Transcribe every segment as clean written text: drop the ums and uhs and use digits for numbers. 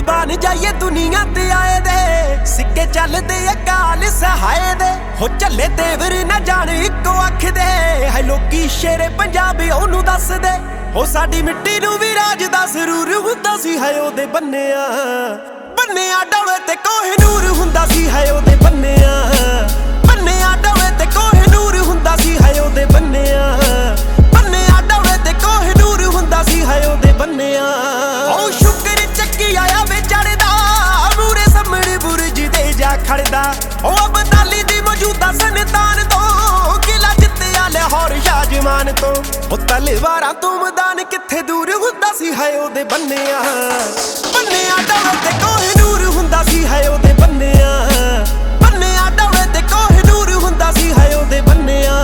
ਕੁਰਬਾਨ ਜਾਈਏ ਦੁਨੀਆ ਤੇ ਆਏ ਦੇ ਸਿੱਕੇ ਚੱਲਦੇ ਅਕਾਲ ਸਹਾਏ ਦੇ ਹੋ ਚੱਲੇ ਤੇਵਰ ਨਾ ਜਾਣ ਇੱਕੋ ਅੱਖ ਦੇ ਹੈ ਲੋਕੀ ਸ਼ੇਰੇ ਪੰਜਾਬ ਉਹਨੂੰ ਦੱਸਦੇ ਹੋ ਸਾਡੀ ਮਿੱਟੀ ਨੂੰ ਵੀ ਰਾਜ ਦਾ ਜ਼ਰੂਰ ਹੁੰਦਾ ਸੀ ਹੈ ਉਹਦੇ ਬੰਨਿਆ ਬੰਨਿਆ ਡੋਲੇ ਤੇ ਕੋਹਿਨੂਰ ਹੁੰਦਾ ਸੀ ਹੈ ਉਹਦੇ ਬੰਨਿਆ ਬੰਨਿਆ ਡੋਲੇ ਤੇ ਕੋਹਿਨੂਰ ਹੁੰਦਾ ਸੀ ਹੈ ਉਹਦੇ ਬੰਨਿਆ ਬੰਨਿਆ ਡੋਲੇ ਤੇ ਕੋਹਿਨੂਰ ਹੁੰਦਾ ਸੀ ਹੈ ਉਹਦੇ ਬੰਨਿਆ ਉਹ ਸ਼ੁਕਰ ਚੱਕੀ ਆਇਆ ਵੇ ਚੜਦਾ ਮੂਰੇ ਸਾਹਮਣੇ ਬੁਰਜ ਦੇ ਜਾ ਖੜਦਾ ਉਹ ਅਬਦਾਲੀ ਦੀ ਮੌਜੂਦਾ ਸੰਤਾਨ ਤੋਂ ਕਿਲਾ ਜਿੱਤਿਆ ਲਾਹੌਰ ਸ਼ਾਹਜਮਾਨ ਤੋਂ ਉਹ ਤਲਵਾਰਾਂ ਤੋਂ ਮੈਦਾਨ ਕਿੱਥੇ ਦੂਰ ਹੁੰਦਾ ਸੀ ਹੈ ਉਹਦੇ ਬੰਨਿਆ ਬੰਨਿਆ ਡੋਲੇ ਤੇ ਕੋਹਿਨੂਰ ਹੁੰਦਾ ਸੀ ਹੈ ਉਹਦੇ ਬੰਨਿਆ ਬੰਨਿਆ ਡੋਲੇ ਤੇ ਕੋਹਿਨੂਰ ਹੁੰਦਾ ਸੀ ਹੈ ਉਹਦੇ ਬੰਨਿਆ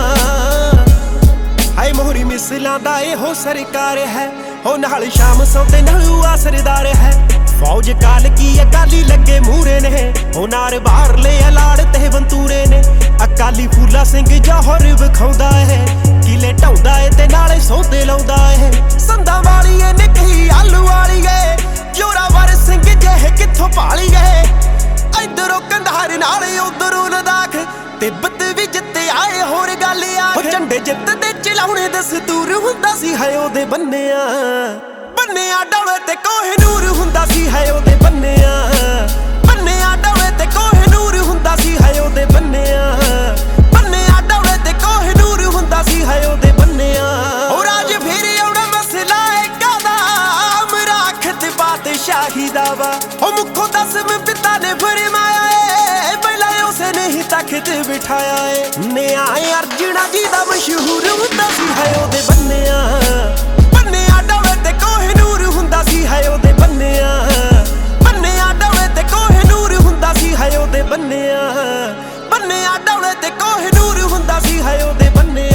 ਹਾਏ ਮੋਹਰੀ ਮਿਸਲਾਂ ਦਾ ਇਹੋ ਸਰਕਾਰ ਹੈ ਹੋ ਨਾਲ ਸ਼ਾਮ ਸੌਤੇ ਨਾਲ ਆਸਰਦਾਰ ਹੈ ਫੌਜ ਕਾਲ ਕੀ ਅਕਾਲੀ ਲੱਗੇ ਮੂਰੇ ਨੇ ਹੋ ਨਾਰ ਬਾਹਰਲੇ ਅਲਾੜ ਤੇ ਬੰਤੂਰੇ ਨੇ ਅਕਾਲੀ ਫੂਲਾ ਸਿੰਘ ਜੌਹਰ ਵਿਖਾਉਂਦਾ ਹੈ ਕਿਲੇ ਢਾਉਂਦਾ ਏ ਤੇ ਨਾਲੇ ਸੌਦੇ ਲਾਉਂਦਾ ਏ ਸੰਦਾਂ ਵਾਲੀ ਏ ਨਿੱਕੀ ਆਲੂ ਵਾਲੀ ਏ ਜੋਰਾਵਰ ਸਿੰਘ ਜਿਹੇ ਕਿੱਥੋਂ ਭਾਲੀ ਏ ਇਧਰੋਂ ਕੰਧਾਰ ਨਾਲੇ ਉਧਰੋਂ ਲਦਾਖ ਤਿੱਬਤ ਵੀ ਜਿੱਤੇ ਆਏ ਹੋਰ ਗੱਲ ਆ ਝੰਡੇ ਜਿੱਤ ਦੇ ਚਲਾਉਣੇ ਦਸਤੂਰ ਹੁੰਦਾ ਸੀ ਹੈ ਉਹਦੇ ਬੰਨਿਆ ਬੰਨਿਆ ਡੋਲੇ ਤੇ ਕੋਹਿਨੂਰ ਹੁੰਦਾ ਸੀ ਹੈ ਉਹਦੇ ਬੰਨਿਆ ਬੰਨਿਆ ਡੋਲੇ ਤੇ ਕੋਹਿਨੂਰ ਹੁੰਦਾ ਸੀ ਹੈ ਉਹਦੇ ਬੰਨਿਆ ਬੰਨਿਆ ਡੋਲੇ ਤੇ ਕੋਹਿਨੂਰ ਹੁੰਦਾ ਸੀ ਹੈ ਉਹਦੇ ਬੰਨਿਆ ਉਹ ਰਾਜ ਫਿਰ ਆਉਣਾ ਮਸਲਾ ਕਾਦਾ ਮਰਾਖਤ ਬਾਦਸ਼ਾਹੀ ਦਾ ਵਾ ਉਹ ਮੁੱਖੋਂ 10ਵੇਂ ਪਿਤਾ ਨੇ ਫਰਮਾਇਆ ਏ ਪਹਿਲਾਂ ਉਸੇ ਨੇ ਹੀ ਤਖਤ ਬਿਠਾਇਆ ਏ ਨਿਆਂ ਅਰਜਣਾ ਜੀ ਦਾ ਮਸ਼ਹੂਰ ਹੁੰਦਾ ਸੀ ਹੈ ਉਹਦੇ ਬੰਨਿਆ ਬੰਨਿਆ ਡੋਲੇ ਤੇ ਕੋਹਿਨੂਰ ਹੁੰਦਾ ਸੀ ਹੈ ਉਹਦੇ ਬੰਨਿਆ ਬੰਨਿਆ ਡੋਲੇ ਤੇ ਕੋਹਿਨੂਰ ਹੁੰਦਾ ਸੀ ਹੈ ਉਹਦੇ ਬੰਨਿਆ ਬੰਨਿਆ ਡੋਲੇ ਤੇ ਕੋਹਿਨੂਰ ਹੁੰਦਾ ਸੀ ਹੈ ਉਹਦੇ ਬੰਨਿਆ